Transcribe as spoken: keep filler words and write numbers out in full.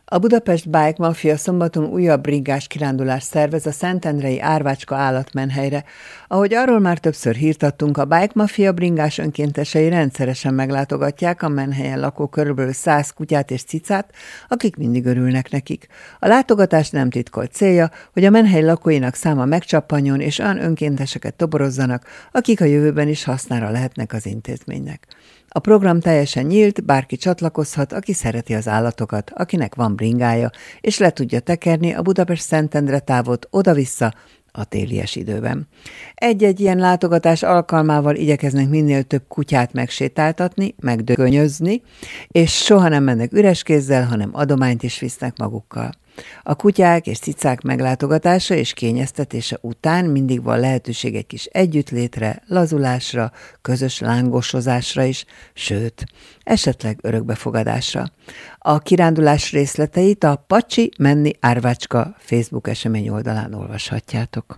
A Budapest Bike Mafia szombaton újabb bringás kirándulást szervez a Szentendrei Árvácska állatmenhelyre. Ahogy arról már többször hírt adtunk, a Bike Mafia bringás önkéntesei rendszeresen meglátogatják a menhelyen lakó körülbelül száz kutyát és cicát, akik mindig örülnek nekik. A látogatás nem titkolt célja, hogy a menhely lakóinak száma megcsappanjon és olyan önkénteseket toborozzanak, akik a jövőben is hasznára lehetnek az intézménynek. A program teljesen nyílt, bárki csatlakozhat, aki szereti az állatokat, akinek van bringája, és le tudja tekerni a Budapest-Szentendre távot oda-vissza a télies időben. Egy-egy ilyen látogatás alkalmával igyekeznek minél több kutyát megsétáltatni, megdögönyözni, és soha nem mennek üres kézzel, hanem adományt is visznek magukkal. A kutyák és cicák meglátogatása és kényeztetése után mindig van lehetőség egy kis együttlétre, lazulásra, közös lángosozásra is, sőt, esetleg örökbefogadásra. A kirándulás részleteit a Pacsi Menni Árvácska Facebook esemény oldalán olvashatjátok.